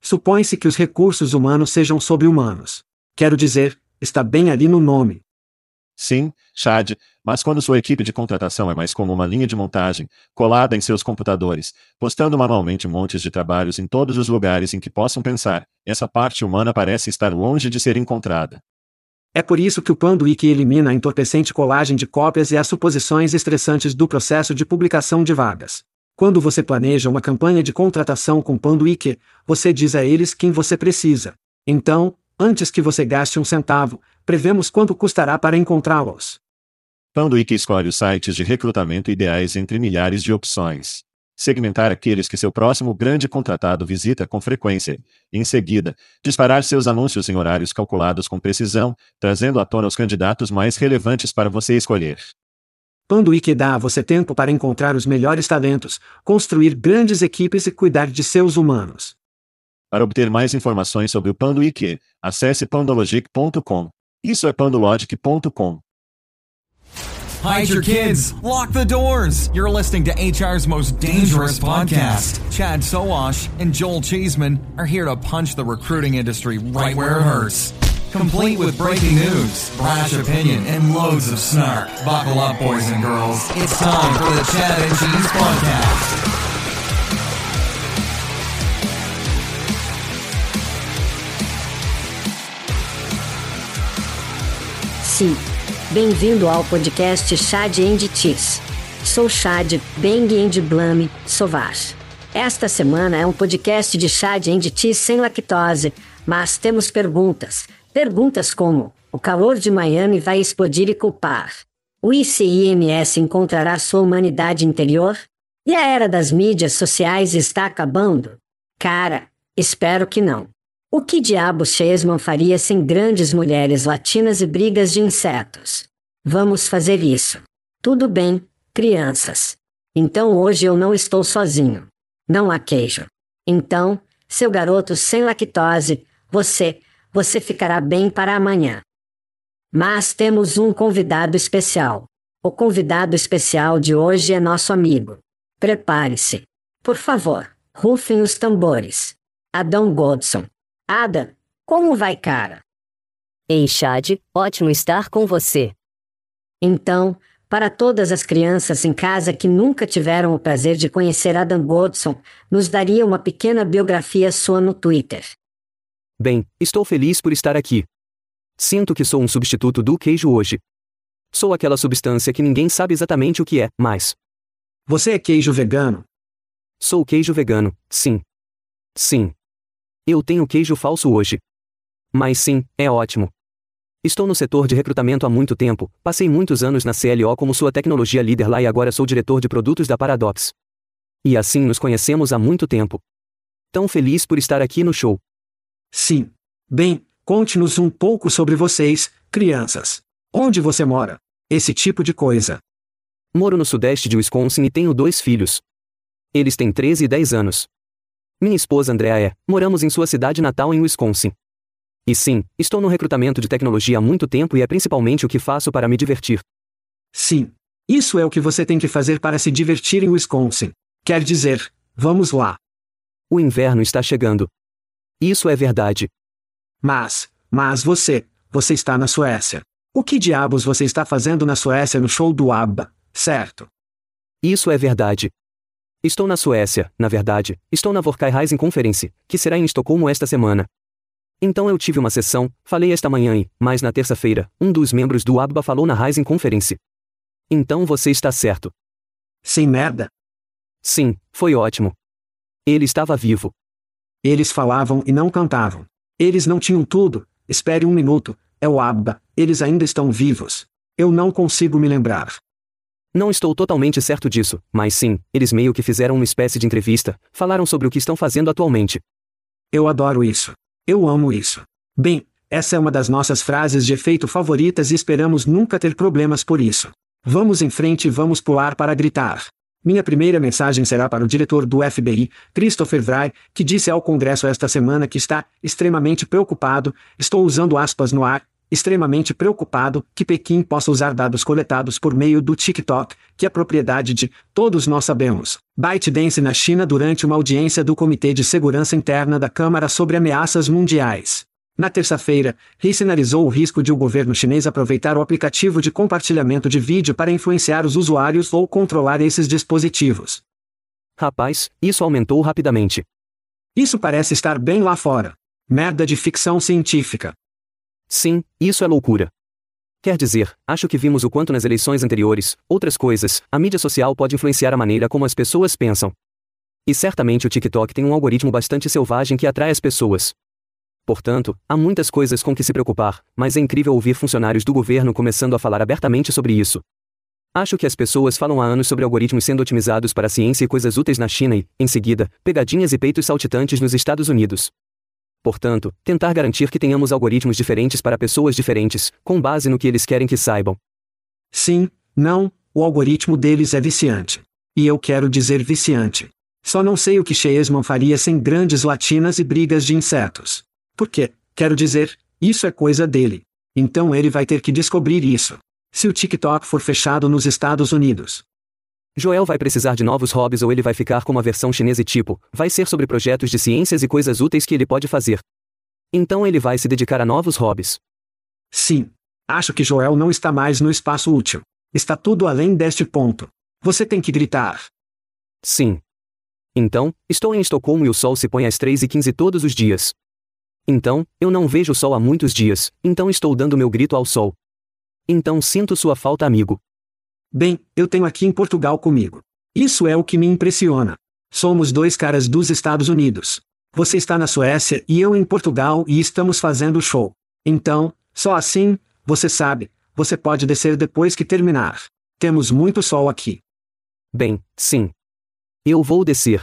Supõe-se que os recursos humanos sejam sobre-humanos. Quero dizer, está bem ali no nome. Sim, Chad, mas quando sua equipe de contratação é mais como uma linha de montagem, colada em seus computadores, postando manualmente montes de trabalhos em todos os lugares em que possam pensar, essa parte humana parece estar longe de ser encontrada. É por isso que o Panduíque elimina a entorpecente colagem de cópias e as suposições estressantes do processo de publicação de vagas. Quando você planeja uma campanha de contratação com Panduíque, você diz a eles quem você precisa. Então, antes que você gaste um centavo, prevemos quanto custará para encontrá-los. Panduíque escolhe os sites de recrutamento ideais entre milhares de opções. Segmentar aqueles que seu próximo grande contratado visita com frequência. Em seguida, disparar seus anúncios em horários calculados com precisão, trazendo à tona os candidatos mais relevantes para você escolher. Panduíque dá a você tempo para encontrar os melhores talentos, construir grandes equipes e cuidar de seus humanos. Para obter mais informações sobre o Panduíque, acesse pandologic.com. Isso é pandologic.com. Hide your kids. Lock the doors. You're listening to HR's most dangerous podcast. Chad Sowash and Joel Cheeseman are here to punch the recruiting industry right where it hurts. Complete with breaking news, brash opinion, and loads of snark. Buckle up, boys and girls. It's time for the Chad and Cheese Podcast. Sim. Bem-vindo ao podcast Chad and Cheese. Sou Chad, Bang and Blame, Sowash. Esta semana é um podcast de Chad and Cheese sem lactose, mas temos perguntas. Perguntas como: o calor de Miami vai explodir e culpar? O ICIMS encontrará sua humanidade interior? E a era das mídias sociais está acabando? Cara, espero que não. O que diabos Cheeseman faria sem grandes mulheres latinas e brigas de insetos? Vamos fazer isso. Tudo bem, crianças. Então hoje eu não estou sozinho. Não há queijo. Então, seu garoto sem lactose, você ficará bem para amanhã. Mas temos um convidado especial. O convidado especial de hoje é nosso amigo. Prepare-se. Por favor, rufem os tambores. Adam Godson. Ada, como vai, cara? Ei, Chad, ótimo estar com você. Então, para todas as crianças em casa que nunca tiveram o prazer de conhecer Adam Godson, nos daria uma pequena biografia sua no Twitter. Bem, estou feliz por estar aqui. Sinto que sou um substituto do queijo hoje. Sou aquela substância que ninguém sabe exatamente o que é, mas... Você é queijo vegano? Sou queijo vegano, sim. Sim. Eu tenho queijo falso hoje. Mas sim, é ótimo. Estou no setor de recrutamento há muito tempo, passei muitos anos na CLO como sua tecnologia líder lá e agora sou diretor de produtos da Paradox. E assim nos conhecemos há muito tempo. Tão feliz por estar aqui no show. Sim. Bem, conte-nos um pouco sobre vocês, crianças. Onde você mora? Esse tipo de coisa. Moro no sudeste de Wisconsin e tenho 2 filhos. Eles têm 13 e 10 anos. Minha esposa Andrea moramos em sua cidade natal em Wisconsin. E sim, estou no recrutamento de tecnologia há muito tempo e é principalmente o que faço para me divertir. Sim. Isso é o que você tem que fazer para se divertir em Wisconsin. Quer dizer, vamos lá. O inverno está chegando. Isso é verdade. Mas você está na Suécia. O que diabos você está fazendo na Suécia no show do ABBA, certo? Isso é verdade. Estou na Suécia, na verdade, estou na Vorkai Rising Conference, que será em Estocolmo esta semana. Então eu tive uma sessão, falei esta manhã mas na terça-feira, um dos membros do ABBA falou na Rising Conference. Então você está certo. Sem merda? Sim, foi ótimo. Ele estava vivo. Eles falavam e não cantavam. Eles não tinham tudo. Espere um minuto, é o ABBA, eles ainda estão vivos. Eu não consigo me lembrar. Não estou totalmente certo disso, mas sim, eles meio que fizeram uma espécie de entrevista, falaram sobre o que estão fazendo atualmente. Eu adoro isso. Eu amo isso. Bem, essa é uma das nossas frases de efeito favoritas e esperamos nunca ter problemas por isso. Vamos em frente e vamos pular para gritar. Minha primeira mensagem será para o diretor do FBI, Christopher Wray, que disse ao Congresso esta semana que está extremamente preocupado, estou usando aspas no ar, extremamente preocupado que Pequim possa usar dados coletados por meio do TikTok, que é propriedade de, todos nós sabemos, ByteDance na China durante uma audiência do Comitê de Segurança Interna da Câmara sobre Ameaças Mundiais. Na terça-feira, He sinalizou o risco de o governo chinês aproveitar o aplicativo de compartilhamento de vídeo para influenciar os usuários ou controlar esses dispositivos. Rapaz, isso aumentou rapidamente. Isso parece estar bem lá fora. Merda de ficção científica. Sim, isso é loucura. Quer dizer, acho que vimos o quanto nas eleições anteriores, outras coisas, a mídia social pode influenciar a maneira como as pessoas pensam. E certamente o TikTok tem um algoritmo bastante selvagem que atrai as pessoas. Portanto, há muitas coisas com que se preocupar, mas é incrível ouvir funcionários do governo começando a falar abertamente sobre isso. Acho que as pessoas falam há anos sobre algoritmos sendo otimizados para a ciência e coisas úteis na China e, em seguida, pegadinhas e peitos saltitantes nos Estados Unidos. Portanto, tentar garantir que tenhamos algoritmos diferentes para pessoas diferentes, com base no que eles querem que saibam. Sim, não, o algoritmo deles é viciante. E eu quero dizer viciante. Só não sei o que Cheesman faria sem grandes latinas e brigas de insetos. Porque, quero dizer, isso é coisa dele. Então ele vai ter que descobrir isso. Se o TikTok for fechado nos Estados Unidos. Joel vai precisar de novos hobbies ou ele vai ficar como a versão chinesa e tipo, vai ser sobre projetos de ciências e coisas úteis que ele pode fazer. Então ele vai se dedicar a novos hobbies. Sim. Acho que Joel não está mais no espaço útil. Está tudo além deste ponto. Você tem que gritar. Sim. Então, estou em Estocolmo e o sol se põe às 3h15 todos os dias. Então, eu não vejo o sol há muitos dias, então estou dando meu grito ao sol. Então sinto sua falta, amigo. Bem, eu tenho aqui em Portugal comigo. Isso é o que me impressiona. Somos dois caras dos Estados Unidos. Você está na Suécia e eu em Portugal e estamos fazendo show. Então, só assim, você sabe, você pode descer depois que terminar. Temos muito sol aqui. Bem, sim. Eu vou descer.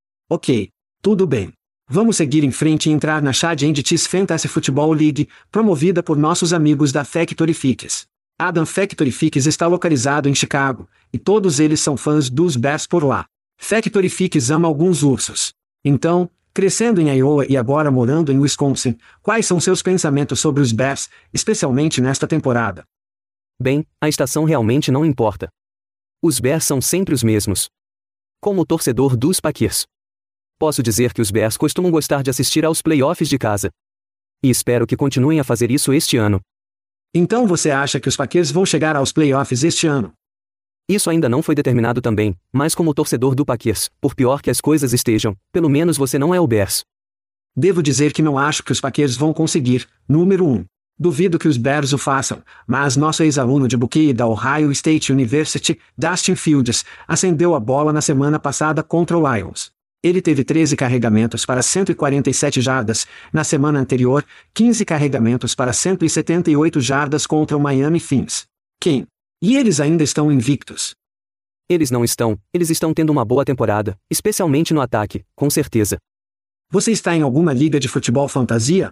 Ok. Tudo bem. Vamos seguir em frente e entrar na Chad Cheese Fantasy Football League, promovida por nossos amigos da Factory Fix. Adam Factory Fix está localizado em Chicago, e todos eles são fãs dos Bears por lá. Factory Fix ama alguns ursos. Então, crescendo em Iowa e agora morando em Wisconsin, quais são seus pensamentos sobre os Bears, especialmente nesta temporada? Bem, a estação realmente não importa. Os Bears são sempre os mesmos. Como torcedor dos Packers, posso dizer que os Bears costumam gostar de assistir aos playoffs de casa. E espero que continuem a fazer isso este ano. Então você acha que os Packers vão chegar aos playoffs este ano? Isso ainda não foi determinado também, mas como torcedor do Packers, por pior que as coisas estejam, pelo menos você não é o Bears. Devo dizer que não acho que os Packers vão conseguir, número 1. Duvido que os Bears o façam, mas nosso ex-aluno de Buckeye da Ohio State University, Dustin Fields, acendeu a bola na semana passada contra o Lions. Ele teve 13 carregamentos para 147 jardas, na semana anterior, 15 carregamentos para 178 jardas contra o Miami Fins. Quem? E eles ainda estão invictos. Eles não estão, eles estão tendo uma boa temporada, especialmente no ataque, com certeza. Você está em alguma liga de futebol fantasia?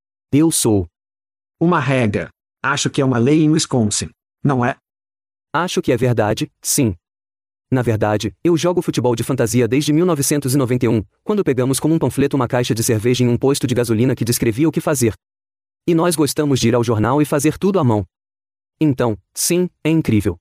Eu sou. Uma regra. Acho que é uma lei em Wisconsin. Não é? Acho que é verdade, sim. Na verdade, eu jogo futebol de fantasia desde 1991, quando pegamos como um panfleto uma caixa de cerveja em um posto de gasolina que descrevia o que fazer. E nós gostamos de ir ao jornal e fazer tudo à mão. Então, sim, é incrível.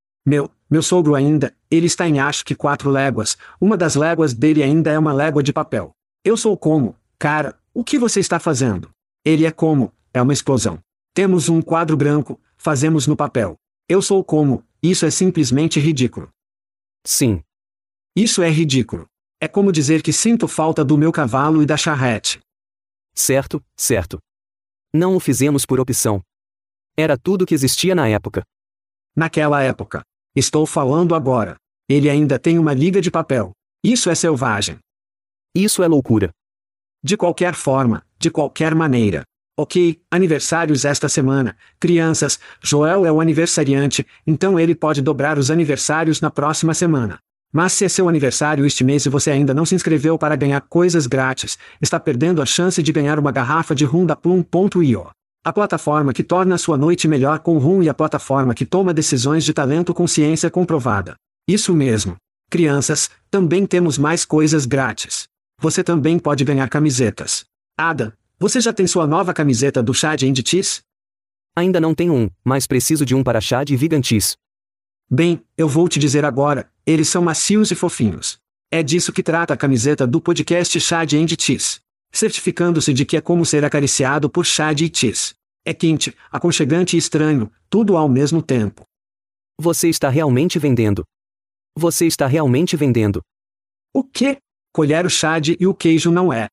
Meu sogro ainda, ele está em acho que 4 léguas, uma das léguas dele ainda é uma légua de papel. Eu sou como, cara, o que você está fazendo? Ele é como, é uma explosão. Temos um quadro branco, fazemos no papel. Eu sou como, isso é simplesmente ridículo. Sim. Isso é ridículo. É como dizer que sinto falta do meu cavalo e da charrete. Certo, certo. Não o fizemos por opção. Era tudo que existia na época. Naquela época. Estou falando agora. Ele ainda tem uma liga de papel. Isso é selvagem. Isso é loucura. De qualquer forma, de qualquer maneira. Ok, aniversários esta semana. Crianças, Joel é o aniversariante, então ele pode dobrar os aniversários na próxima semana. Mas se é seu aniversário este mês e você ainda não se inscreveu para ganhar coisas grátis, está perdendo a chance de ganhar uma garrafa de rum da Plum.io. A plataforma que torna a sua noite melhor com rum e a plataforma que toma decisões de talento com ciência comprovada. Isso mesmo. Crianças, também temos mais coisas grátis. Você também pode ganhar camisetas. Ada, você já tem sua nova camiseta do Chad Cheese? Ainda não tenho um, mas preciso de um para Chad e Vigantis. Bem, eu vou te dizer agora, eles são macios e fofinhos. É disso que trata a camiseta do podcast Chad and Cheese. Certificando-se de que é como ser acariciado por Chad e Cheese. É quente, aconchegante e estranho, tudo ao mesmo tempo. Você está realmente vendendo. Você está realmente vendendo. O quê? Colher o Chad e o queijo não é.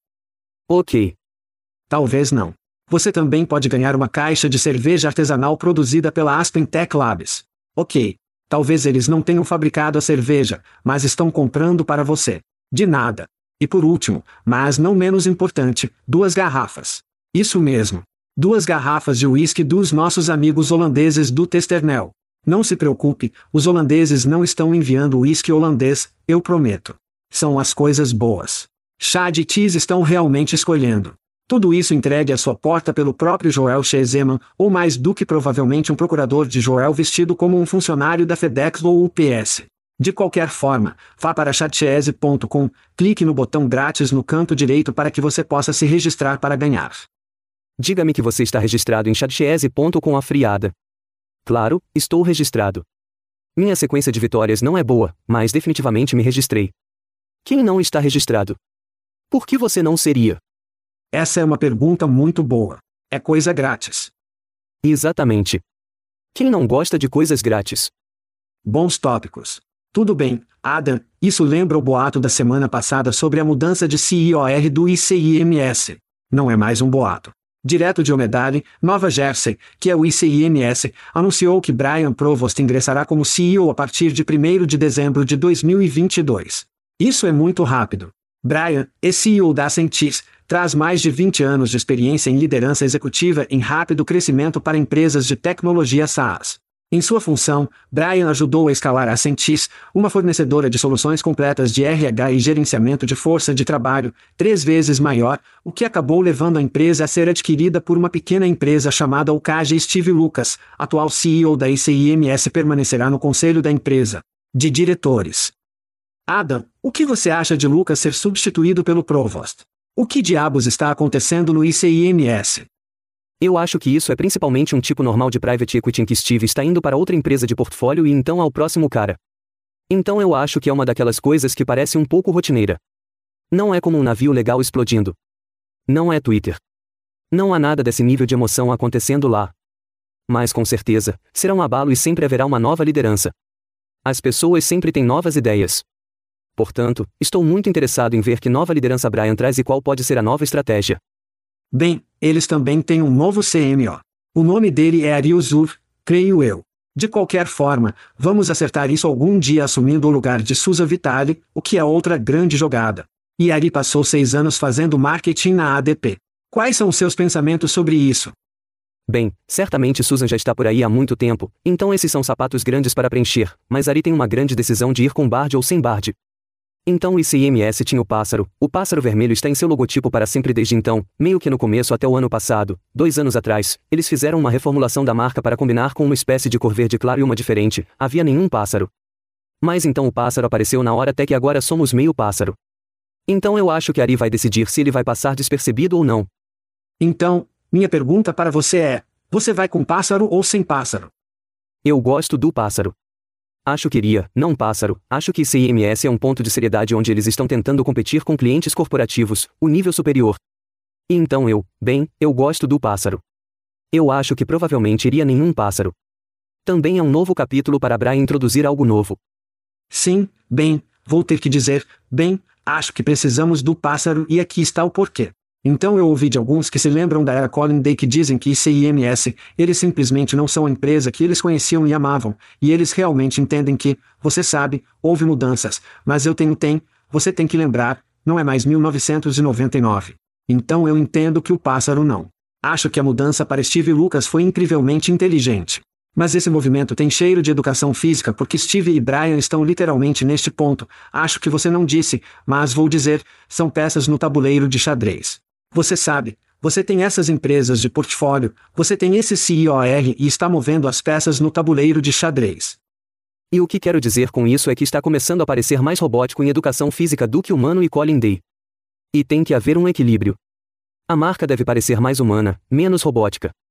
Ok. Talvez não. Você também pode ganhar uma caixa de cerveja artesanal produzida pela Aspen Tech Labs. Ok. Talvez eles não tenham fabricado a cerveja, mas estão comprando para você. De nada. E por último, mas não menos importante, 2 garrafas. Isso mesmo. 2 garrafas de uísque dos nossos amigos holandeses do Testernel. Não se preocupe, os holandeses não estão enviando uísque holandês, eu prometo. São as coisas boas. Chad e Cheese estão realmente escolhendo. Tudo isso entregue à sua porta pelo próprio Joel Cheeseman, ou mais do que provavelmente um procurador de Joel vestido como um funcionário da FedEx ou UPS. De qualquer forma, vá para chatcheese.com, clique no botão grátis no canto direito para que você possa se registrar para ganhar. Diga-me que você está registrado em chatcheese.com afriada. Claro, estou registrado. Minha sequência de vitórias não é boa, mas definitivamente me registrei. Quem não está registrado? Por que você não seria? Essa é uma pergunta muito boa. É coisa grátis. Exatamente. Quem não gosta de coisas grátis? Bons tópicos. Tudo bem, Adam, isso lembra o boato da semana passada sobre a mudança de CIOR do ICIMS. Não é mais um boato. Direto de Omedale, Nova Jersey, que é o ICIMS, anunciou que Brian Provost ingressará como CEO a partir de 1º de dezembro de 2022. Isso é muito rápido. Brian, CEO da Ascentis, traz mais de 20 anos de experiência em liderança executiva em rápido crescimento para empresas de tecnologia SaaS. Em sua função, Brian ajudou a escalar a Ascentis, uma fornecedora de soluções completas de RH e gerenciamento de força de trabalho, 3 vezes maior, o que acabou levando a empresa a ser adquirida por uma pequena empresa chamada Okage. Steve Lucas, atual CEO da ICIMS, permanecerá no conselho da empresa de diretores. Adam, o que você acha de Lucas ser substituído pelo Provost? O que diabos está acontecendo no ICIMS? Eu acho que isso é principalmente um tipo normal de private equity em que Steve está indo para outra empresa de portfólio e então ao próximo cara. Então eu acho que é uma daquelas coisas que parece um pouco rotineira. Não é como um navio legal explodindo. Não é Twitter. Não há nada desse nível de emoção acontecendo lá. Mas com certeza, será um abalo e sempre haverá uma nova liderança. As pessoas sempre têm novas ideias. Portanto, estou muito interessado em ver que nova liderança Brian traz e qual pode ser a nova estratégia. Bem, eles também têm um novo CMO. O nome dele é Ariel Zur, creio eu. De qualquer forma, vamos acertar isso algum dia assumindo o lugar de Susan Vitale, o que é outra grande jogada. E Ari passou 6 anos fazendo marketing na ADP. Quais são seus pensamentos sobre isso? Bem, certamente Susan já está por aí há muito tempo, então esses são sapatos grandes para preencher, mas Ari tem uma grande decisão de ir com Bard ou sem Bard. Então o ICIMS tinha o pássaro vermelho está em seu logotipo para sempre desde então, meio que no começo até o ano passado, 2 anos atrás, eles fizeram uma reformulação da marca para combinar com uma espécie de cor verde claro e uma diferente, havia nenhum pássaro. Mas então o pássaro apareceu na hora até que agora somos meio pássaro. Então eu acho que Ari vai decidir se ele vai passar despercebido ou não. Então, minha pergunta para você é, você vai com pássaro ou sem pássaro? Eu gosto do pássaro. Acho que iria, não pássaro, acho que ICIMS é um ponto de seriedade onde eles estão tentando competir com clientes corporativos, o nível superior. E então eu gosto do pássaro. Eu acho que provavelmente iria nenhum pássaro. Também é um novo capítulo para Brian introduzir algo novo. Sim, bem, vou ter que dizer, acho que precisamos do pássaro e aqui está o porquê. Então eu ouvi de alguns que se lembram da era Colin Day que dizem que ICIMS, eles simplesmente não são a empresa que eles conheciam e amavam, e eles realmente entendem que, você sabe, houve mudanças, mas você tem que lembrar, não é mais 1999. Então eu entendo que o pássaro não. Acho que a mudança para Steve Lucas foi incrivelmente inteligente. Mas esse movimento tem cheiro de educação física porque Steve e Brian estão literalmente neste ponto, acho que você não disse, mas vou dizer, são peças no tabuleiro de xadrez. Você sabe, você tem essas empresas de portfólio, você tem esse CIOR e está movendo as peças no tabuleiro de xadrez. E o que quero dizer com isso é que está começando a parecer mais robótico em educação física do que humano e Colin Day. E tem que haver um equilíbrio. A marca deve parecer mais humana, menos robótica.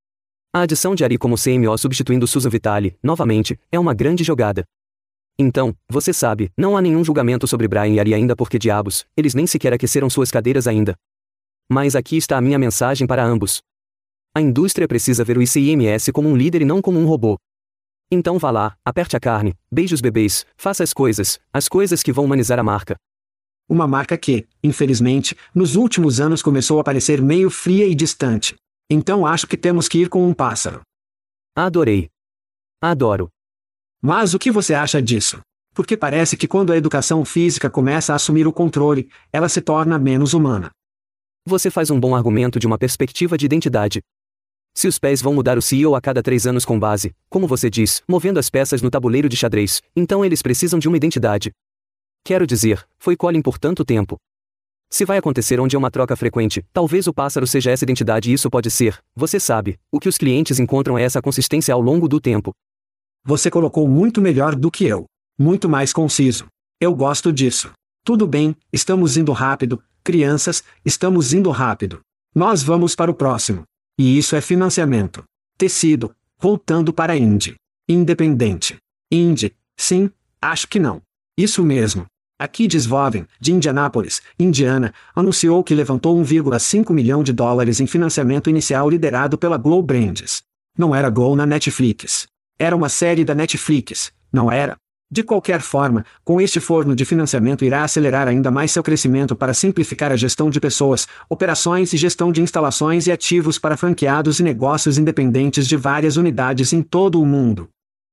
A adição de Ari como CMO substituindo Susan Vitale, novamente, é uma grande jogada. Então, você sabe, não há nenhum julgamento sobre Brian e Ari ainda porque diabos, eles nem sequer aqueceram suas cadeiras ainda. Mas aqui está a minha mensagem para ambos. A indústria precisa ver o ICIMS como um líder e não como um robô. Então vá lá, aperte a carne, beije os bebês, faça as coisas que vão humanizar a marca. Uma marca que, infelizmente, nos últimos anos começou a parecer meio fria e distante. Então acho que temos que ir com um pássaro. Adorei. Adoro. Mas o que você acha disso? Porque parece que quando a educação física começa a assumir o controle, ela se torna menos humana. Você faz um bom argumento de uma perspectiva de identidade. Se os pés vão mudar o CEO a cada 3 anos com base, como você diz, movendo as peças no tabuleiro de xadrez, então eles precisam de uma identidade. Quero dizer, foi Colin por tanto tempo. Se vai acontecer onde é uma troca frequente, talvez o pássaro seja essa identidade e isso pode ser, você sabe, o que os clientes encontram é essa consistência ao longo do tempo. Você colocou muito melhor do que eu. Muito mais conciso. Eu gosto disso. Tudo bem, estamos indo rápido, crianças, estamos indo rápido. Nós vamos para o próximo. E isso é financiamento. Tecido, voltando para Indy. Independente. Indy, sim, acho que não. Isso mesmo. Aqui Disvoven, de Indianápolis, Indiana, anunciou que levantou $1,5 milhão em financiamento inicial liderado pela Glow Brands. Não era Glow na Netflix. Era uma série da Netflix, não era? De qualquer forma, com este forno de financiamento irá acelerar ainda mais seu crescimento para simplificar a gestão de pessoas, operações e gestão de instalações e ativos para franqueados e negócios independentes de várias unidades em todo o mundo.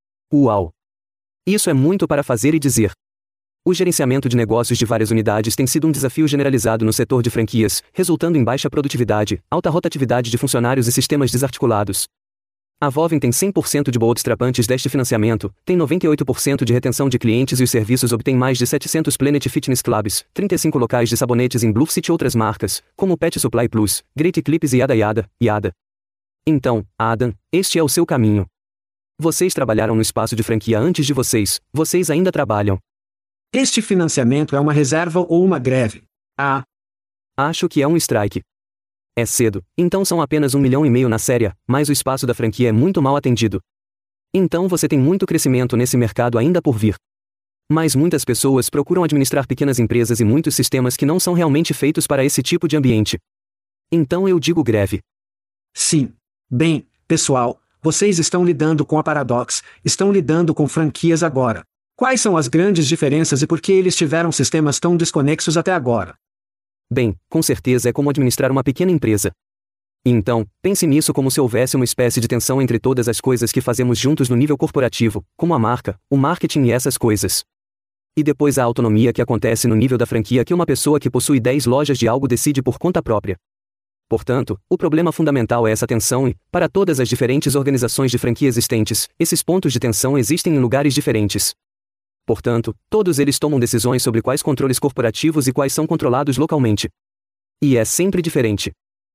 Uau! Isso é muito para fazer e dizer. O gerenciamento de negócios de várias unidades tem sido um desafio generalizado no setor de franquias, resultando em baixa produtividade, alta rotatividade de funcionários e sistemas desarticulados. A Voven tem 100% de bootstrapantes deste financiamento, tem 98% de retenção de clientes e os serviços obtêm mais de 700 Planet Fitness Clubs, 35 locais de sabonetes em Bluffcity e outras marcas, como Pet Supply Plus, Great Clips e yada. Então, Adam, este é o seu caminho. Vocês trabalharam no espaço de franquia antes de vocês ainda trabalham. Este financiamento é uma reserva ou uma greve? Ah. Acho que é um strike. É cedo, então são apenas 1,5 milhão na série, mas o espaço da franquia é muito mal atendido. Então você tem muito crescimento nesse mercado ainda por vir. Mas muitas pessoas procuram administrar pequenas empresas e muitos sistemas que não são realmente feitos para esse tipo de ambiente. Então eu digo greve. Sim. Bem, pessoal, vocês estão lidando com a Paradox, estão lidando com franquias agora. Quais são as grandes diferenças e por que eles tiveram sistemas tão desconexos até agora? Bem, com certeza é como administrar uma pequena empresa. Então, pense nisso como se houvesse uma espécie de tensão entre todas as coisas que fazemos juntos no nível corporativo, como a marca, o marketing e essas coisas. E depois a autonomia que acontece no nível da franquia que uma pessoa que possui 10 lojas de algo decide por conta própria. Portanto, o problema fundamental é essa tensão e, para todas as diferentes organizações de franquia existentes, esses pontos de tensão existem em lugares diferentes. Portanto, todos eles tomam decisões sobre quais controles corporativos e quais são controlados localmente. E é sempre diferente.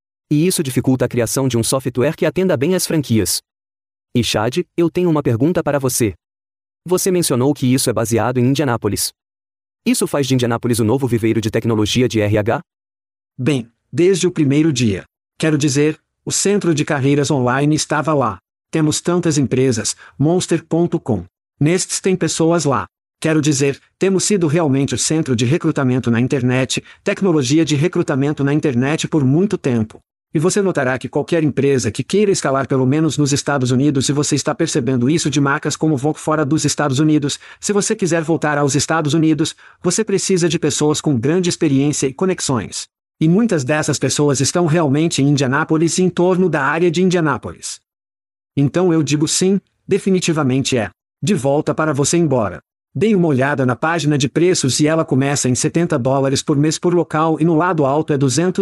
E isso dificulta a criação de um software que atenda bem às franquias. E Chad, eu tenho uma pergunta para você. Você mencionou que isso é baseado em Indianápolis. Isso faz de Indianápolis o novo viveiro de tecnologia de RH? Bem, desde o primeiro dia. Quero dizer, o centro de carreiras online estava lá. Temos tantas empresas, Monster.com. Nestes tem pessoas lá. Quero dizer, temos sido realmente o centro de recrutamento na internet, tecnologia de recrutamento na internet por muito tempo. E você notará que qualquer empresa que queira escalar pelo menos nos Estados Unidos, se você está percebendo isso de marcas como Vogue fora dos Estados Unidos, se você quiser voltar aos Estados Unidos, você precisa de pessoas com grande experiência e conexões. E muitas dessas pessoas estão realmente em Indianápolis e em torno da área de Indianápolis. Então eu digo sim, definitivamente é. De volta para você embora. Dei uma olhada na página de preços e ela começa em $70 por mês por local e no lado alto é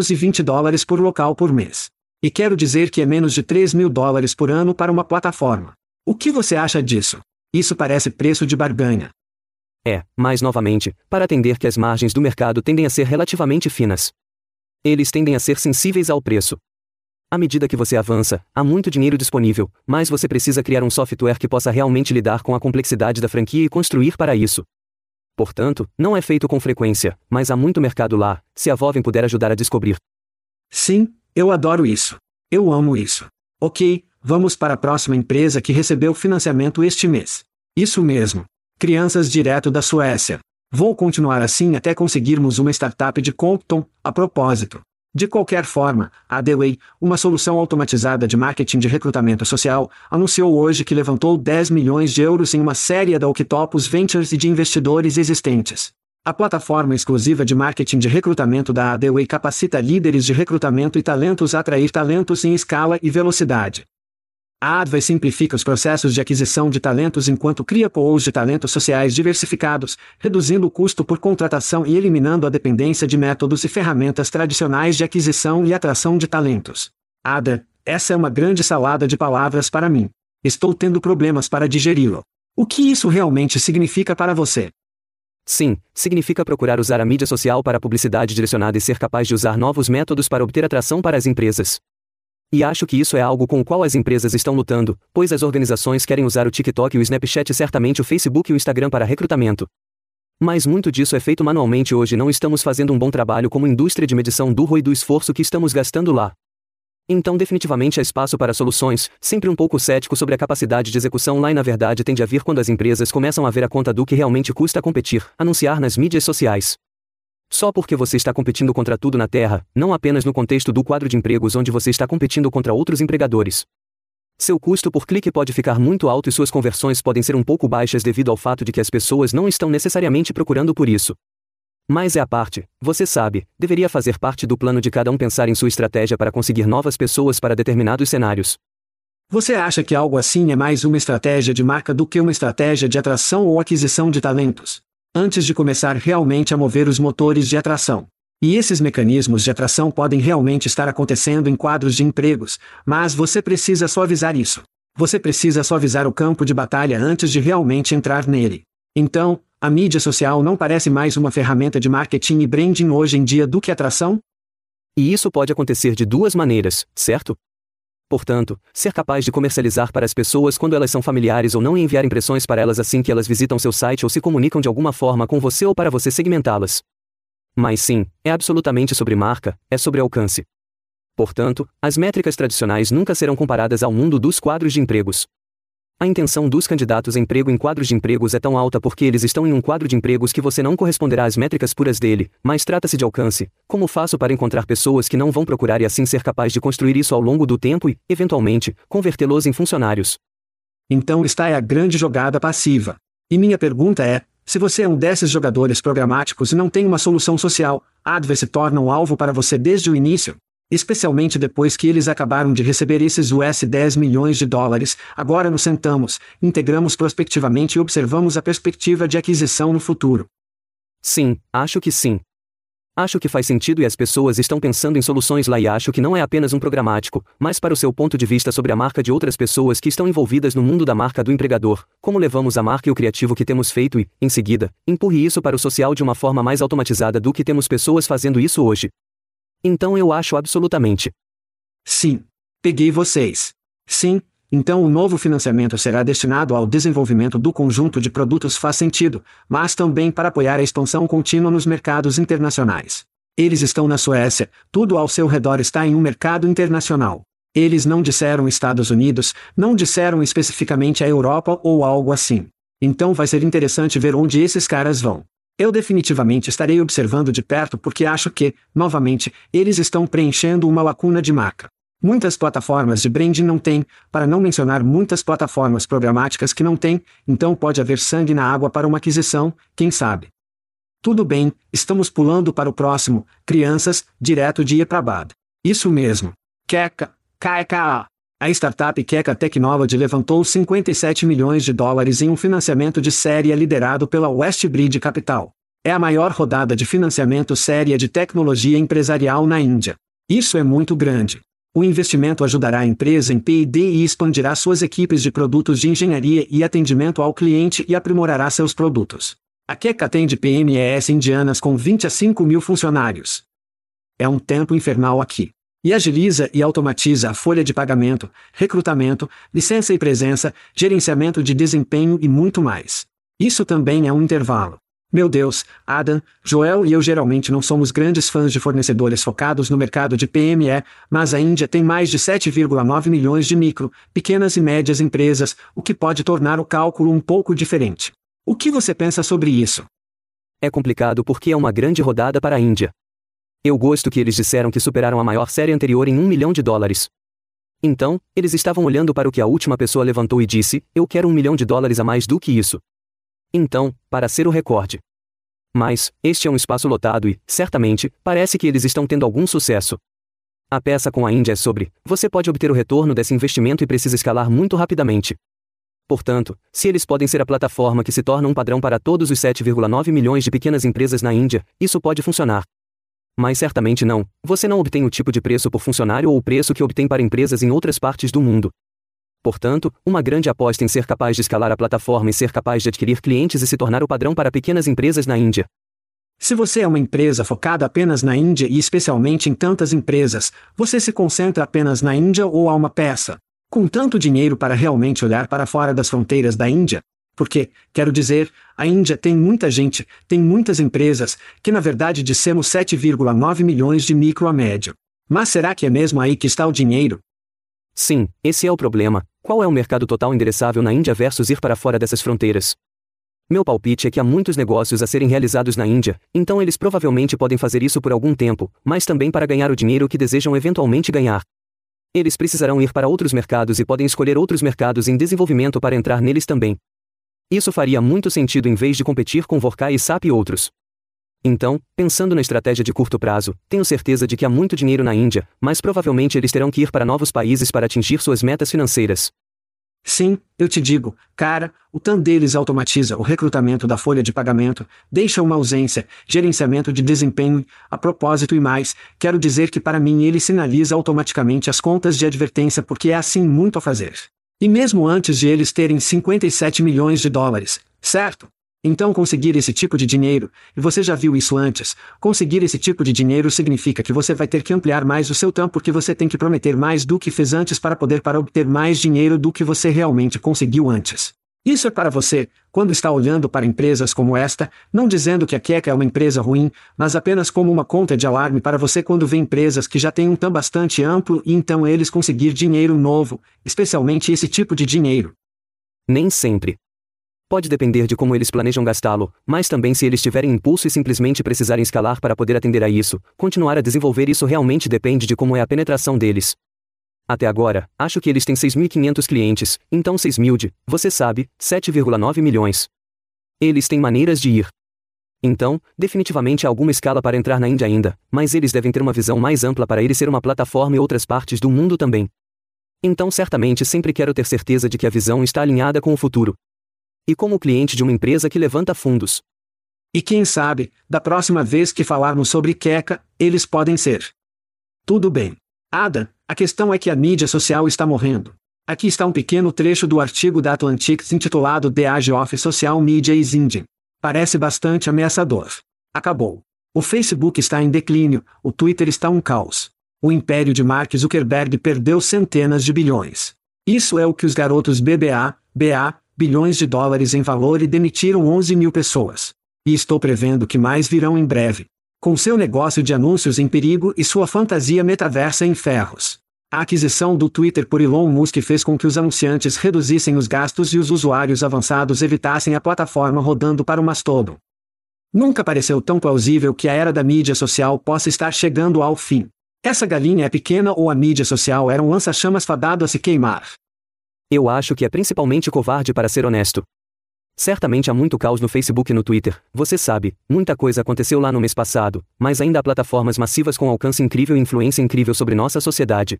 $220 por local por mês. E quero dizer que é menos de $3.000 por ano para uma plataforma. O que você acha disso? Isso parece preço de barganha. É, mas novamente, para atender que as margens do mercado tendem a ser relativamente finas. Eles tendem a ser sensíveis ao preço. À medida que você avança, há muito dinheiro disponível, mas você precisa criar um software que possa realmente lidar com a complexidade da franquia e construir para isso. Portanto, não é feito com frequência, mas há muito mercado lá, se a Voven puder ajudar a descobrir. Sim, eu adoro isso. Eu amo isso. Ok, Vamos para a próxima empresa que recebeu financiamento este mês. Isso mesmo. Crianças direto da Suécia. Vou continuar assim até conseguirmos uma startup de Compton, a propósito. De qualquer forma, a The Way, uma solução automatizada de marketing de recrutamento social, anunciou hoje que levantou 10 milhões de euros em uma série da Octopus Ventures e de investidores existentes. A plataforma exclusiva de marketing de recrutamento da The Way capacita líderes de recrutamento e talentos a atrair talentos em escala e velocidade. A Advay simplifica os processos de aquisição de talentos enquanto cria pools de talentos sociais diversificados, reduzindo o custo por contratação e eliminando a dependência de métodos e ferramentas tradicionais de aquisição e atração de talentos. Ada, essa é uma grande salada de palavras para mim. Estou tendo problemas para digeri-lo. O que isso realmente significa para você? Sim, significa procurar usar a mídia social para a publicidade direcionada e ser capaz de usar novos métodos para obter atração para as empresas. E acho que isso é algo com o qual as empresas estão lutando, pois as organizações querem usar o TikTok e o Snapchat e certamente o Facebook e o Instagram para recrutamento. Mas muito disso é feito manualmente hoje e não estamos fazendo um bom trabalho como indústria de medição do ROI e do esforço que estamos gastando lá. Então definitivamente há espaço para soluções, sempre um pouco cético sobre a capacidade de execução lá e na verdade tende a vir quando as empresas começam a ver a conta do que realmente custa competir, anunciar nas mídias sociais. Só porque você está competindo contra tudo na Terra, não apenas no contexto do quadro de empregos onde você está competindo contra outros empregadores. Seu custo por clique pode ficar muito alto e suas conversões podem ser um pouco baixas devido ao fato de que as pessoas não estão necessariamente procurando por isso. Mas é a parte, você sabe, deveria fazer parte do plano de cada um pensar em sua estratégia para conseguir novas pessoas para determinados cenários. Você acha que algo assim é mais uma estratégia de marca do que uma estratégia de atração ou aquisição de talentos? Antes de começar realmente a mover os motores de atração. E esses mecanismos de atração podem realmente estar acontecendo em quadros de empregos, mas você precisa suavizar isso. Você precisa suavizar o campo de batalha antes de realmente entrar nele. Então, a mídia social não parece mais uma ferramenta de marketing e branding hoje em dia do que atração? E isso pode acontecer de duas maneiras, certo? Portanto, ser capaz de comercializar para as pessoas quando elas são familiares ou não e enviar impressões para elas assim que elas visitam seu site ou se comunicam de alguma forma com você ou para você segmentá-las. Mas sim, é absolutamente sobre marca, é sobre alcance. Portanto, as métricas tradicionais nunca serão comparadas ao mundo dos quadros de empregos. A intenção dos candidatos a emprego em quadros de empregos é tão alta porque eles estão em um quadro de empregos que você não corresponderá às métricas puras dele, mas trata-se de alcance. Como faço para encontrar pessoas que não vão procurar e assim ser capaz de construir isso ao longo do tempo e, eventualmente, convertê-los em funcionários? Então está aí a grande jogada passiva. E minha pergunta é, se você é um desses jogadores programáticos e não tem uma solução social, a Advay se torna um alvo para você desde o início? Especialmente depois que eles acabaram de receber esses US$10 milhões, agora nos sentamos, integramos prospectivamente e observamos a perspectiva de aquisição no futuro. Sim, acho que sim. Acho que faz sentido e as pessoas estão pensando em soluções lá e acho que não é apenas um programático, mas para o seu ponto de vista sobre a marca de outras pessoas que estão envolvidas no mundo da marca do empregador, como levamos a marca e o criativo que temos feito e, em seguida, empurre isso para o social de uma forma mais automatizada do que temos pessoas fazendo isso hoje. Então eu acho absolutamente. Sim. Peguei vocês. Sim, então o novo financiamento será destinado ao desenvolvimento do conjunto de produtos faz sentido, mas também para apoiar a expansão contínua nos mercados internacionais. Eles estão na Suécia, tudo ao seu redor está em um mercado internacional. Eles não disseram Estados Unidos, não disseram especificamente a Europa ou algo assim. Então vai ser interessante ver onde esses caras vão. Eu definitivamente estarei observando de perto porque acho que, novamente, eles estão preenchendo uma lacuna de marca. Muitas plataformas de branding não têm, para não mencionar muitas plataformas programáticas que não têm, então pode haver sangue na água para uma aquisição, quem sabe. Tudo bem, estamos pulando para o próximo, crianças, direto de Hyderabad. Isso mesmo. Keka, KEKA. A startup Keka Technology levantou $57 milhões em um financiamento de série liderado pela Westbridge Capital. É a maior rodada de financiamento séria de tecnologia empresarial na Índia. Isso é muito grande. O investimento ajudará a empresa em P&D e expandirá suas equipes de produtos de engenharia e atendimento ao cliente e aprimorará seus produtos. A Keka atende PMEs indianas com 25 mil funcionários. É um tempo infernal aqui. E agiliza e automatiza a folha de pagamento, recrutamento, licença e presença, gerenciamento de desempenho e muito mais. Isso também é um intervalo. Meu Deus, Adam, Joel e eu geralmente não somos grandes fãs de fornecedores focados no mercado de PME, mas a Índia tem mais de 7,9 milhões de micro, pequenas e médias empresas, o que pode tornar o cálculo um pouco diferente. O que você pensa sobre isso? É complicado porque é uma grande rodada para a Índia. Eu gosto que eles disseram que superaram a maior série anterior em $1 milhão. Então, eles estavam olhando para o que a última pessoa levantou e disse, eu quero $1 milhão a mais do que isso. Então, para ser o recorde. Mas, este é um espaço lotado e, certamente, parece que eles estão tendo algum sucesso. A peça com a Índia é sobre, você pode obter o retorno desse investimento e precisa escalar muito rapidamente. Portanto, se eles podem ser a plataforma que se torna um padrão para todos os 7,9 milhões de pequenas empresas na Índia, isso pode funcionar. Mas certamente não, você não obtém o tipo de preço por funcionário ou o preço que obtém para empresas em outras partes do mundo. Portanto, uma grande aposta em ser capaz de escalar a plataforma e ser capaz de adquirir clientes e se tornar o padrão para pequenas empresas na Índia. Se você é uma empresa focada apenas na Índia e especialmente em tantas empresas, você se concentra apenas na Índia ou há uma peça com tanto dinheiro para realmente olhar para fora das fronteiras da Índia? Porque, quero dizer, a Índia tem muita gente, tem muitas empresas, que na verdade dissemos 7,9 milhões de micro a médio. Mas será que é mesmo aí que está o dinheiro? Sim, esse é o problema. Qual é o mercado total endereçável na Índia versus ir para fora dessas fronteiras? Meu palpite é que há muitos negócios a serem realizados na Índia, então eles provavelmente podem fazer isso por algum tempo, mas também para ganhar o dinheiro que desejam eventualmente ganhar. Eles precisarão ir para outros mercados e podem escolher outros mercados em desenvolvimento para entrar neles também. Isso faria muito sentido em vez de competir com Vorkai e SAP e outros. Então, pensando na estratégia de curto prazo, tenho certeza de que há muito dinheiro na Índia, mas provavelmente eles terão que ir para novos países para atingir suas metas financeiras. Sim, eu te digo, cara, o TAM deles automatiza o recrutamento da folha de pagamento, deixa uma ausência, gerenciamento de desempenho, a propósito e mais, quero dizer que para mim ele sinaliza automaticamente as contas de advertência porque é assim muito a fazer. E mesmo antes de eles terem 57 milhões de dólares, certo? Então conseguir esse tipo de dinheiro, e você já viu isso antes, conseguir esse tipo de dinheiro significa que você vai ter que ampliar mais o seu TAM porque você tem que prometer mais do que fez antes para obter mais dinheiro do que você realmente conseguiu antes. Isso é para você, quando está olhando para empresas como esta, não dizendo que a Queca é uma empresa ruim, mas apenas como uma conta de alarme para você quando vê empresas que já têm um TAM bastante amplo e então eles conseguir dinheiro novo, especialmente esse tipo de dinheiro. Nem sempre. Pode depender de como eles planejam gastá-lo, mas também se eles tiverem impulso e simplesmente precisarem escalar para poder atender a isso, continuar a desenvolver isso realmente depende de como é a penetração deles. Até agora, acho que eles têm 6.500 clientes, então 6.000 de, você sabe, 7,9 milhões. Eles têm maneiras de ir. Então, definitivamente há alguma escala para entrar na Índia ainda, mas eles devem ter uma visão mais ampla para ele ser uma plataforma em outras partes do mundo também. Então certamente sempre quero ter certeza de que a visão está alinhada com o futuro. E como cliente de uma empresa que levanta fundos. E quem sabe, da próxima vez que falarmos sobre Queca, eles podem ser. Tudo bem. Adam, a questão é que a mídia social está morrendo. Aqui está um pequeno trecho do artigo da Atlantics intitulado The Age of Social Media is Ending. Parece bastante ameaçador. Acabou. O Facebook está em declínio, o Twitter está um caos. O império de Mark Zuckerberg perdeu centenas de bilhões. Isso é o que os garotos BA, bilhões de dólares em valor e demitiram 11 mil pessoas. E estou prevendo que mais virão em breve. Com seu negócio de anúncios em perigo e sua fantasia metaversa em ferros. A aquisição do Twitter por Elon Musk fez com que os anunciantes reduzissem os gastos e os usuários avançados evitassem a plataforma rodando para o Mastodon. Nunca pareceu tão plausível que a era da mídia social possa estar chegando ao fim. Essa galinha é pequena ou a mídia social era um lança-chamas fadado a se queimar? Eu acho que é principalmente covarde para ser honesto. Certamente há muito caos no Facebook e no Twitter, você sabe, muita coisa aconteceu lá no mês passado, mas ainda há plataformas massivas com alcance incrível e influência incrível sobre nossa sociedade.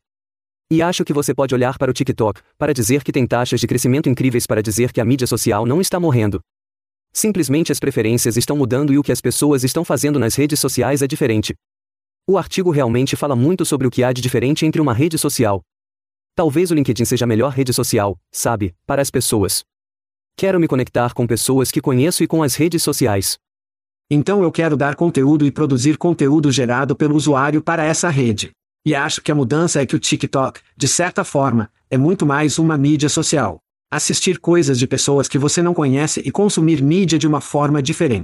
E acho que você pode olhar para o TikTok, para dizer que tem taxas de crescimento incríveis para dizer que a mídia social não está morrendo. Simplesmente as preferências estão mudando e o que as pessoas estão fazendo nas redes sociais é diferente. O artigo realmente fala muito sobre o que há de diferente entre uma rede social. Talvez o LinkedIn seja a melhor rede social, sabe, para as pessoas. Quero me conectar com pessoas que conheço e com as redes sociais. Então eu quero dar conteúdo e produzir conteúdo gerado pelo usuário para essa rede. E acho que a mudança é que o TikTok, de certa forma, é muito mais uma mídia social. Assistir coisas de pessoas que você não conhece e consumir mídia de uma forma diferente.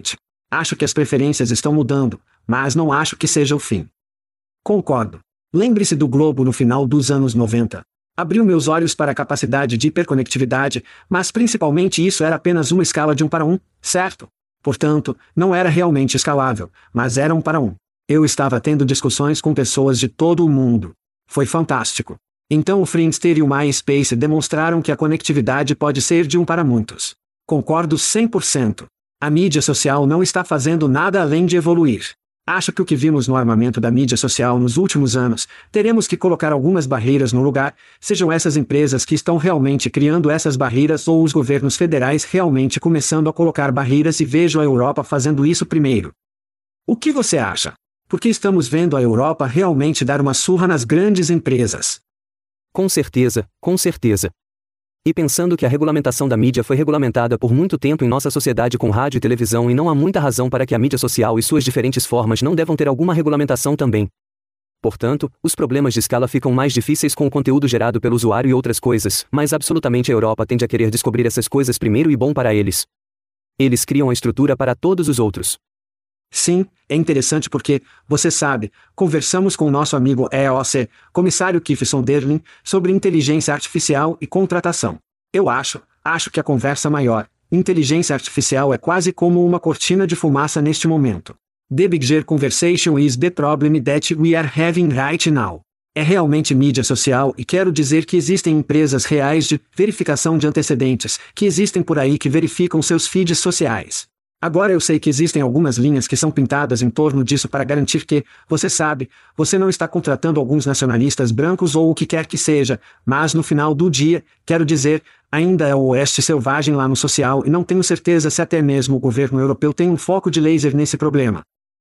Acho que as preferências estão mudando, mas não acho que seja o fim. Concordo. Lembre-se do globo no final dos anos 90. Abriu meus olhos para a capacidade de hiperconectividade, mas principalmente isso era apenas uma escala de 1 para 1, certo? Portanto, não era realmente escalável, mas era 1 para 1. Eu estava tendo discussões com pessoas de todo o mundo. Foi fantástico. Então o Friendster e o MySpace demonstraram que a conectividade pode ser de 1 para muitos. Concordo 100%. A mídia social não está fazendo nada além de evoluir. Acho que o que vimos no armamento da mídia social nos últimos anos, teremos que colocar algumas barreiras no lugar, sejam essas empresas que estão realmente criando essas barreiras ou os governos federais realmente começando a colocar barreiras e vejo a Europa fazendo isso primeiro. O que você acha? Porque estamos vendo a Europa realmente dar uma surra nas grandes empresas. Com certeza, com certeza. E pensando que a regulamentação da mídia foi regulamentada por muito tempo em nossa sociedade com rádio e televisão e não há muita razão para que a mídia social e suas diferentes formas não devam ter alguma regulamentação também. Portanto, os problemas de escala ficam mais difíceis com o conteúdo gerado pelo usuário e outras coisas, mas absolutamente a Europa tende a querer descobrir essas coisas primeiro e bom para eles. Eles criam a estrutura para todos os outros. Sim, é interessante porque, você sabe, conversamos com o nosso amigo EOC, comissário Keith Sonderling, sobre inteligência artificial e contratação. Eu acho que a conversa maior, inteligência artificial é quase como uma cortina de fumaça neste momento. The bigger conversation is the problem that we are having right now. É realmente mídia social e quero dizer que existem empresas reais de verificação de antecedentes, que existem por aí que verificam seus feeds sociais. Agora eu sei que existem algumas linhas que são pintadas em torno disso para garantir que, você sabe, você não está contratando alguns nacionalistas brancos ou o que quer que seja, mas no final do dia, quero dizer, ainda é o oeste selvagem lá no social e não tenho certeza se até mesmo o governo europeu tem um foco de laser nesse problema.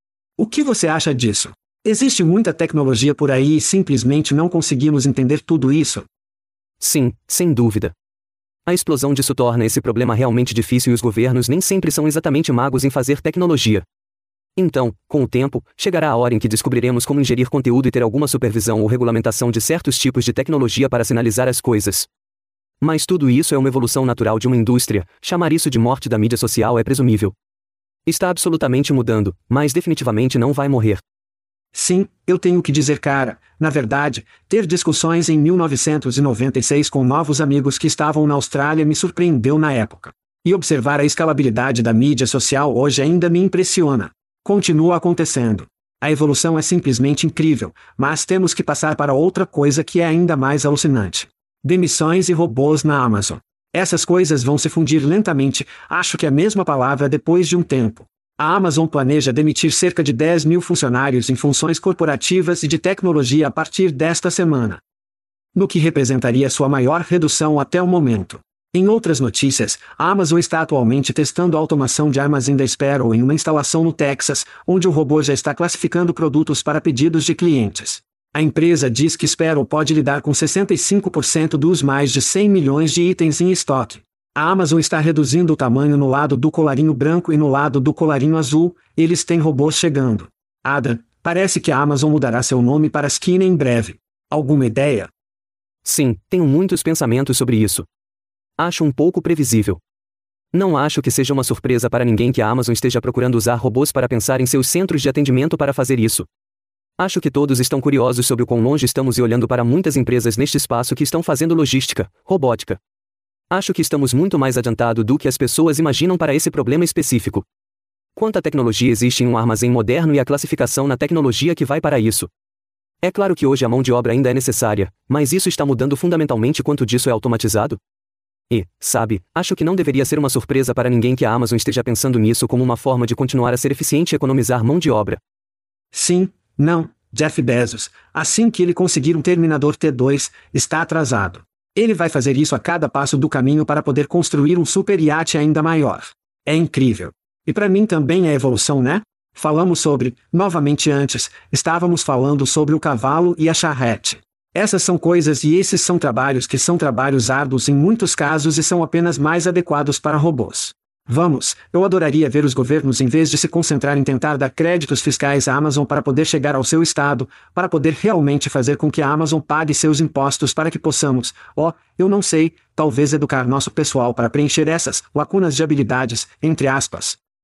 O que você acha disso? Existe muita tecnologia por aí e simplesmente não conseguimos entender tudo isso? Sim, sem dúvida. A explosão disso torna esse problema realmente difícil e os governos nem sempre são exatamente magos em fazer tecnologia. Então, com o tempo, chegará a hora em que descobriremos como ingerir conteúdo e ter alguma supervisão ou regulamentação de certos tipos de tecnologia para sinalizar as coisas. Mas tudo isso é uma evolução natural de uma indústria, chamar isso de morte da mídia social é presumível. Está absolutamente mudando, mas definitivamente não vai morrer. Sim, eu tenho que dizer cara, na verdade, ter discussões em 1996 com novos amigos que estavam na Austrália me surpreendeu na época. E observar a escalabilidade da mídia social hoje ainda me impressiona. Continua acontecendo. A evolução é simplesmente incrível, mas temos que passar para outra coisa que é ainda mais alucinante. Demissões e robôs na Amazon. Essas coisas vão se fundir lentamente, acho que é a mesma palavra depois de um tempo. A Amazon planeja demitir cerca de 10.000 funcionários em funções corporativas e de tecnologia a partir desta semana. No que representaria sua maior redução até o momento. Em outras notícias, a Amazon está atualmente testando a automação de armazém da Sparrow em uma instalação no Texas, onde o robô já está classificando produtos para pedidos de clientes. A empresa diz que Sparrow pode lidar com 65% dos mais de 100 milhões de itens em estoque. A Amazon está reduzindo o tamanho no lado do colarinho branco e no lado do colarinho azul, eles têm robôs chegando. Adam, parece que a Amazon mudará seu nome para Skinny em breve. Alguma ideia? Sim, tenho muitos pensamentos sobre isso. Acho um pouco previsível. Não acho que seja uma surpresa para ninguém que a Amazon esteja procurando usar robôs para pensar em seus centros de atendimento para fazer isso. Acho que todos estão curiosos sobre o quão longe estamos e olhando para muitas empresas neste espaço que estão fazendo logística, robótica. Acho que estamos muito mais adiantados do que as pessoas imaginam para esse problema específico. Quanta tecnologia existe em um armazém moderno e a classificação na tecnologia que vai para isso. É claro que hoje a mão de obra ainda é necessária, mas isso está mudando fundamentalmente quanto disso é automatizado. E, sabe, acho que não deveria ser uma surpresa para ninguém que a Amazon esteja pensando nisso como uma forma de continuar a ser eficiente e economizar mão de obra. Sim, não, Jeff Bezos, assim que ele conseguir um Terminador T2, está atrasado. Ele vai fazer isso a cada passo do caminho para poder construir um super iate ainda maior. É incrível. E para mim também é evolução, né? Falamos sobre, novamente antes, estávamos falando sobre o cavalo e a charrete. Essas são coisas e esses são trabalhos que são trabalhos árduos em muitos casos e são apenas mais adequados para robôs. Vamos, eu adoraria ver os governos em vez de se concentrar em tentar dar créditos fiscais à Amazon para poder chegar ao seu estado, para poder realmente fazer com que a Amazon pague seus impostos para que possamos, eu não sei, talvez educar nosso pessoal para preencher essas lacunas de habilidades, entre aspas.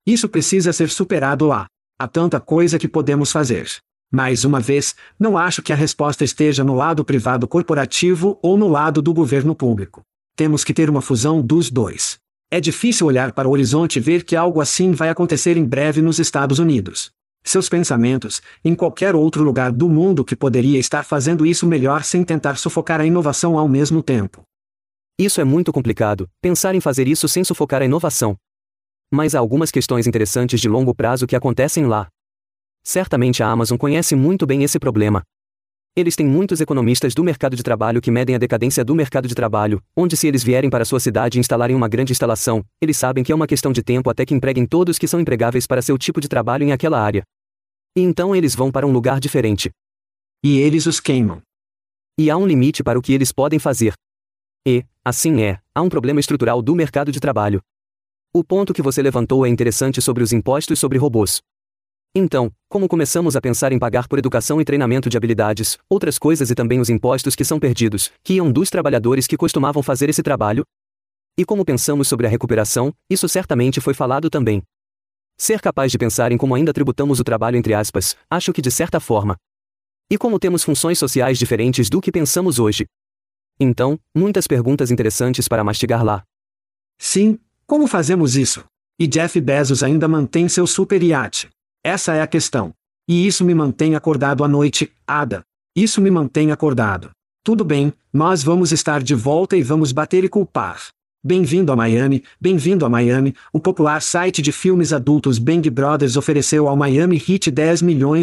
Isso precisa ser superado lá. Há tanta coisa que podemos fazer. Mais uma vez, não acho que a resposta esteja no lado privado corporativo ou no lado do governo público. Temos que ter uma fusão dos dois. É difícil olhar para o horizonte e ver que algo assim vai acontecer em breve nos Estados Unidos. Seus pensamentos, em qualquer outro lugar do mundo que poderia estar fazendo isso melhor sem tentar sufocar a inovação ao mesmo tempo. Isso é muito complicado, pensar em fazer isso sem sufocar a inovação. Mas há algumas questões interessantes de longo prazo que acontecem lá. Certamente a Amazon conhece muito bem esse problema. Eles têm muitos economistas do mercado de trabalho que medem a decadência do mercado de trabalho, onde se eles vierem para sua cidade e instalarem uma grande instalação, eles sabem que é uma questão de tempo até que empreguem todos que são empregáveis para seu tipo de trabalho em aquela área. E então eles vão para um lugar diferente. E eles os queimam. E há um limite para o que eles podem fazer. E, assim há um problema estrutural do mercado de trabalho. O ponto que você levantou é interessante sobre os impostos sobre robôs. Então, como começamos a pensar em pagar por educação e treinamento de habilidades, outras coisas e também os impostos que são perdidos, que iam dos trabalhadores que costumavam fazer esse trabalho? E como pensamos sobre a recuperação, isso certamente foi falado também. Ser capaz de pensar em como ainda tributamos o trabalho entre aspas, acho que de certa forma. E como temos funções sociais diferentes do que pensamos hoje. Então, muitas perguntas interessantes para mastigar lá. Sim, como fazemos isso? E Jeff Bezos ainda mantém seu super iate. Essa é a questão. E isso me mantém acordado à noite, Ada. Isso me mantém acordado. Tudo bem, nós vamos estar de volta e vamos bater e culpar. Bem-vindo a Miami, o popular site de filmes adultos Bang Brothers ofereceu ao Miami Heat $10 milhões.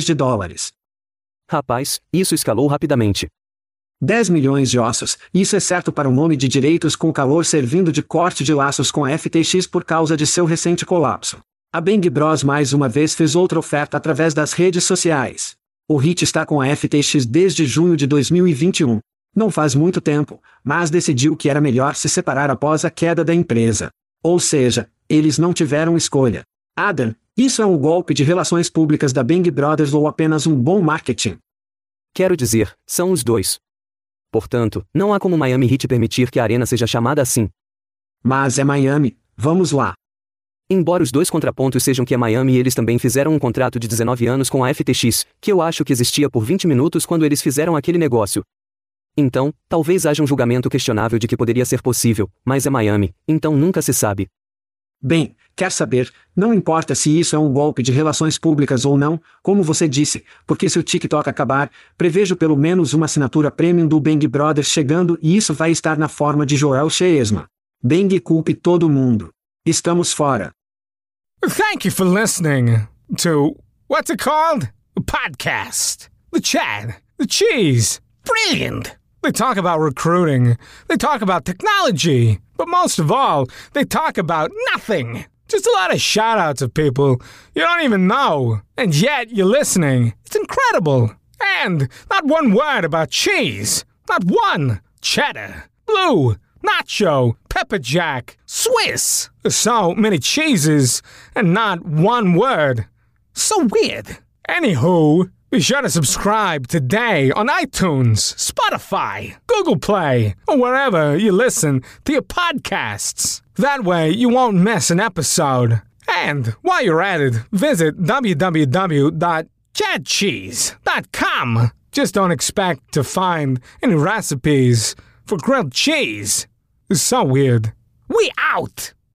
Rapaz, isso escalou rapidamente. 10 milhões de ossos, isso é certo para um nome de direitos com calor servindo de corte de laços com a FTX por causa de seu recente colapso. A Bang Bros mais uma vez fez outra oferta através das redes sociais. O Heat está com a FTX desde junho de 2021. Não faz muito tempo, mas decidiu que era melhor se separar após a queda da empresa. Ou seja, eles não tiveram escolha. Adam, isso é um golpe de relações públicas da Bang Brothers ou apenas um bom marketing? Quero dizer, são os dois. Portanto, não há como Miami Heat permitir que a arena seja chamada assim. Mas é Miami, vamos lá. Embora os dois contrapontos sejam que é Miami e eles também fizeram um contrato de 19 anos com a FTX, que eu acho que existia por 20 minutos quando eles fizeram aquele negócio. Então, talvez haja um julgamento questionável de que poderia ser possível, mas é Miami, então nunca se sabe. Bem, quer saber, não importa se isso é um golpe de relações públicas ou não, como você disse, porque se o TikTok acabar, prevejo pelo menos uma assinatura premium do Bang Brothers chegando e isso vai estar na forma de Joel Chesma. Bang culpe todo mundo. Estamos fora. Thank you for listening to, what's it called? A podcast. The Chad. The Cheese. Brilliant. They talk about recruiting. They talk about technology. But most of all, they talk about nothing. Just a lot of shout-outs of people you don't even know. And yet you're listening. It's incredible. And not one word about cheese. Not one. Cheddar. Blue. Nacho. Pepper Jack. Swiss. So many cheeses. And not one word. So weird. Anywho, be sure to subscribe today on iTunes, Spotify, Google Play, or wherever you listen to your podcasts. That way you won't miss an episode. And while you're at it, visit www.chadcheese.com. Just don't expect to find any recipes for grilled cheese. It's so weird. We out!